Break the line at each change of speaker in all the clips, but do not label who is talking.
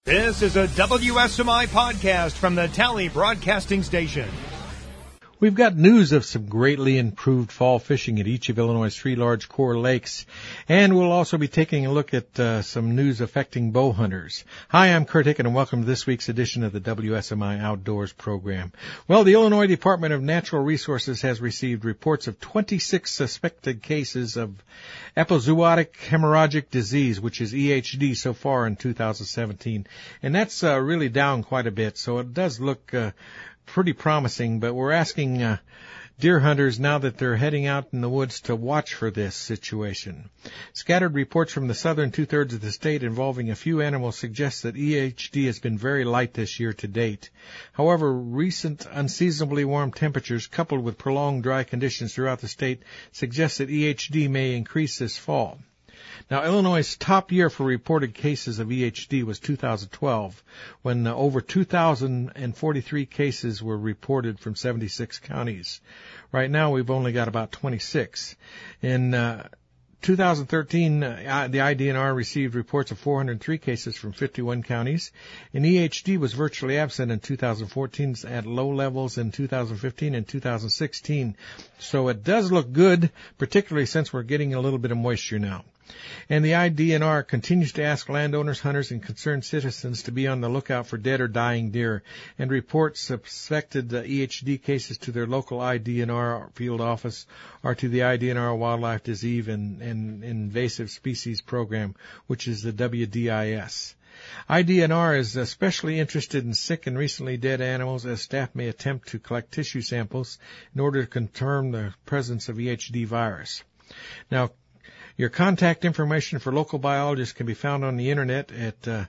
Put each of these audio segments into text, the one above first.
This is a WSMI podcast from the Tally Broadcasting Station.
We've got news of some greatly improved fall fishing at each of Illinois' three large core lakes, and we'll also be taking a look at some news affecting bow hunters. Hi, I'm Kurt Hicken, and welcome to this week's edition of the WSMI Outdoors program. Well, the Illinois Department of Natural Resources has received reports of 26 suspected cases of epizootic hemorrhagic disease, which is EHD, so far in 2017, and that's really down quite a bit, so it does look pretty promising, but we're asking deer hunters now that they're heading out in the woods to watch for this situation. Scattered reports from the southern two-thirds of the state involving a few animals suggest that EHD has been very light this year to date. However, recent unseasonably warm temperatures coupled with prolonged dry conditions throughout the state suggest that EHD may increase this fall. Now, Illinois' top year for reported cases of EHD was 2012, when over 2,043 cases were reported from 76 counties. Right now, we've only got about 26. In 2013, the IDNR received reports of 403 cases from 51 counties, and EHD was virtually absent in 2014 at low levels in 2015 and 2016. So it does look good, particularly since we're getting a little bit of moisture now. And the IDNR continues to ask landowners, hunters, and concerned citizens to be on the lookout for dead or dying deer and report suspected EHD cases to their local IDNR field office or to the IDNR Wildlife Disease and Invasive Species Program, which is the WDIS. IDNR is especially interested in sick and recently dead animals, as staff may attempt to collect tissue samples in order to confirm the presence of EHD virus. Now, your contact information for local biologists can be found on the internet at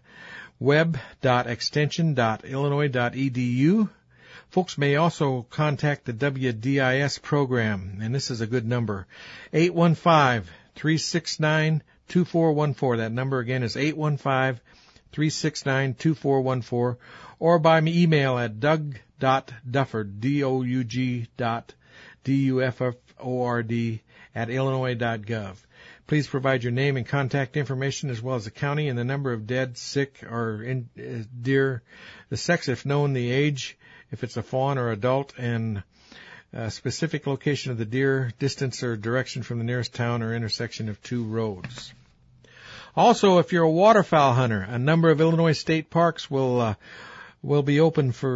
web.extension.illinois.edu. Folks may also contact the WDIS program, and this is a good number, 815-369-2414. That number again is 815-369-2414, or by email at doug.dufford, DOUG.DUFFORD @illinois.gov. Please provide your name and contact information as well as the county and the number of dead, sick, or deer, the sex if known, the age, if it's a fawn or adult, and specific location of the deer, distance or direction from the nearest town or intersection of two roads. Also, if you're a waterfowl hunter, a number of Illinois state parks will be open for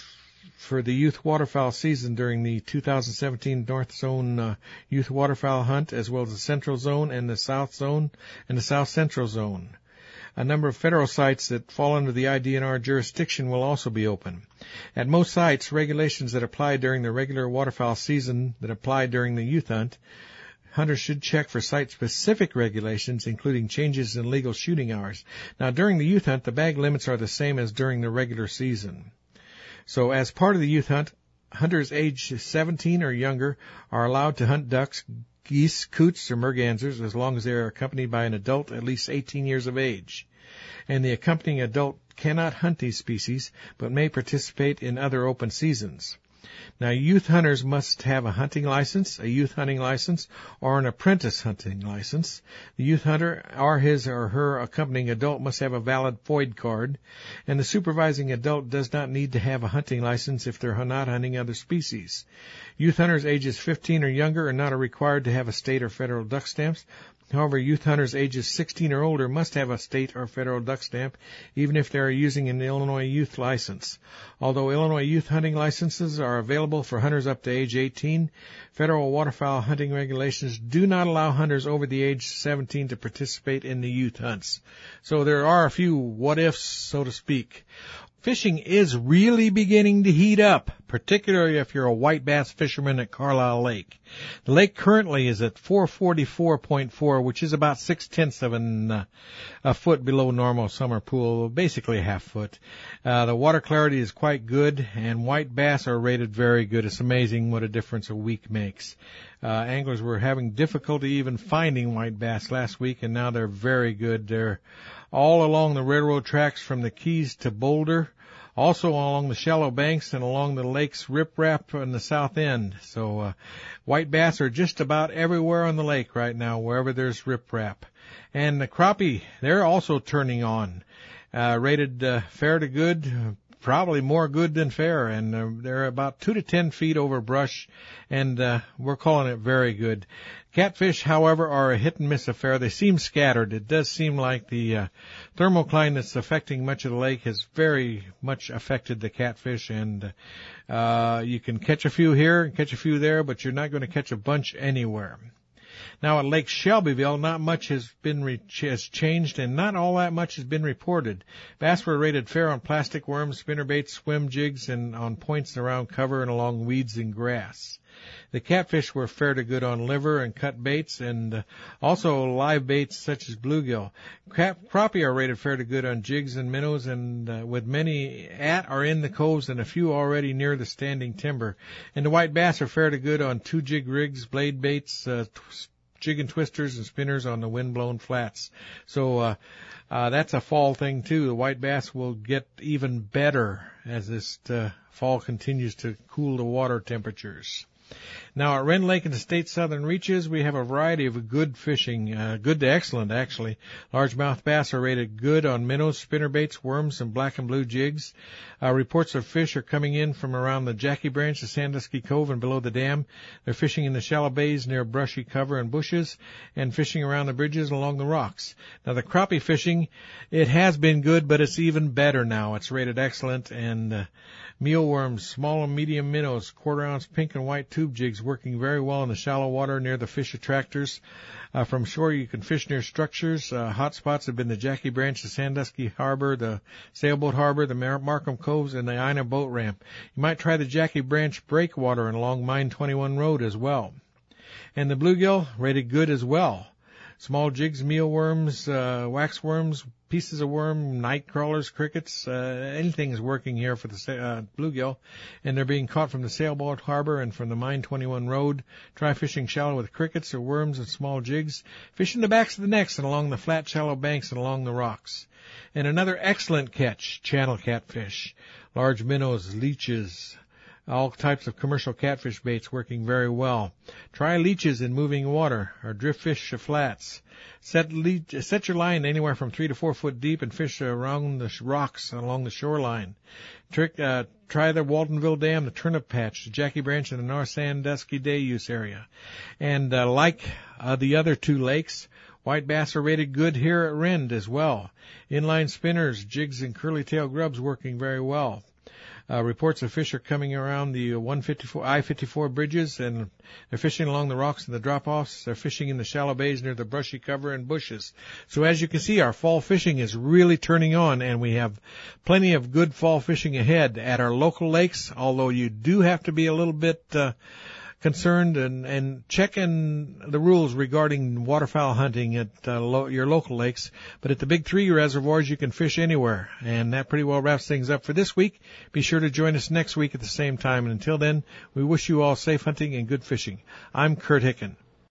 the youth waterfowl season during the 2017 North Zone youth waterfowl hunt, as well as the Central Zone and the South Zone and the South Central Zone. A number of federal sites that fall under the IDNR jurisdiction will also be open. At most sites, regulations that apply during the regular waterfowl season that apply during the youth hunt, hunters should check for site-specific regulations, including changes in legal shooting hours. Now, during the youth hunt, the bag limits are the same as during the regular season. So as part of the youth hunt, hunters aged 17 or younger are allowed to hunt ducks, geese, coots, or mergansers as long as they are accompanied by an adult at least 18 years of age. And the accompanying adult cannot hunt these species, but may participate in other open seasons. Now, youth hunters must have a hunting license, a youth hunting license, or an apprentice hunting license. The youth hunter or his or her accompanying adult must have a valid FOID card, and the supervising adult does not need to have a hunting license if they're not hunting other species. Youth hunters ages 15 or younger are not required to have a state or federal duck stamps. However, youth hunters ages 16 or older must have a state or federal duck stamp, even if they are using an Illinois youth license. Although Illinois youth hunting licenses are available for hunters up to age 18, federal waterfowl hunting regulations do not allow hunters over the age 17 to participate in the youth hunts. So there are a few what-ifs, so to speak. Fishing is really beginning to heat up, particularly if you're a white bass fisherman at Carlisle Lake. The lake currently is at 444.4, which is about 6/10 of a foot below normal summer pool, basically a half foot. The water clarity is quite good, and white bass are rated very good. It's amazing what a difference a week makes. Anglers were having difficulty even finding white bass last week, and now they're very good. They're all along the railroad tracks from the Keys to Boulder, also along the shallow banks and along the lake's riprap on the south end. So white bass are just about everywhere on the lake right now, wherever there's riprap. And the crappie, they're also turning on. rated fair to good, probably more good than fair, and they're about 2 to 10 feet over brush, and we're calling it very good. Catfish, however, are a hit and miss affair. They seem scattered. It does seem like the thermocline that's affecting much of the lake has very much affected the catfish, and you can catch a few here and catch a few there, but you're not going to catch a bunch anywhere. Now at Lake Shelbyville, not much has changed, and not all that much has been reported. Bass were rated fair on plastic worms, spinnerbaits, swim jigs, and on points around cover and along weeds and grass. The catfish were fair to good on liver and cut baits, and also live baits such as bluegill. Crappie are rated fair to good on jigs and minnows, and with many at or in the coves and a few already near the standing timber. And the white bass are fair to good on 2-jig rigs, blade baits, jig and twisters and spinners on the wind-blown flats. So that's a fall thing too. The white bass will get even better as this fall continues to cool the water temperatures. Now at Wren Lake and the state's southern reaches, we have a variety of good fishing, good to excellent actually. Largemouth bass are rated good on minnows, spinnerbaits, worms, and black and blue jigs. Reports of fish are coming in from around the Jackie Branch, the Sandusky Cove, and below the dam. They're fishing in the shallow bays near brushy cover and bushes, and fishing around the bridges and along the rocks. Now the crappie fishing, it has been good, but it's even better now. It's rated excellent, and mealworms, small and medium minnows, quarter-ounce pink and white tube jigs working very well in the shallow water near the fish attractors. From shore, you can fish near structures. Hot spots have been the Jackie Branch, the Sandusky Harbor, the Sailboat Harbor, the Markham Coves, and the Ina Boat Ramp. You might try the Jackie Branch breakwater and along Mine 21 Road as well. And the bluegill, rated good as well. Small jigs, mealworms, waxworms, pieces of worm, night crawlers, crickets, anything is working here for the bluegill, and they're being caught from the Sailboat Harbor and from the Mine 21 Road. Try fishing shallow with crickets or worms and small jigs. Fish in the backs of the necks and along the flat, shallow banks and along the rocks. And another excellent catch, channel catfish, large minnows, leeches, all types of commercial catfish baits working very well. Try leeches in moving water or drift fish flats. Set your line anywhere from 3 to 4 foot deep and fish around the rocks along the shoreline. Try the Waltonville Dam, the Turnip Patch, the Jackie Branch, and the North Sandusky Day Use area. And like the other two lakes, white bass are rated good here at Rend as well. Inline spinners, jigs, and curly-tail grubs working very well. Reports of fish are coming around the I-54 bridges, and they're fishing along the rocks and the drop-offs. They're fishing in the shallow bays near the brushy cover and bushes. So as you can see, our fall fishing is really turning on, and we have plenty of good fall fishing ahead at our local lakes, although you do have to be a little bit concerned and checking the rules regarding waterfowl hunting at your local lakes. But at the big 3 reservoirs, you can fish anywhere. And that pretty well wraps things up for this week. Be sure to join us next week at the same time. And until then, we wish you all safe hunting and good fishing. I'm Kurt Hicken.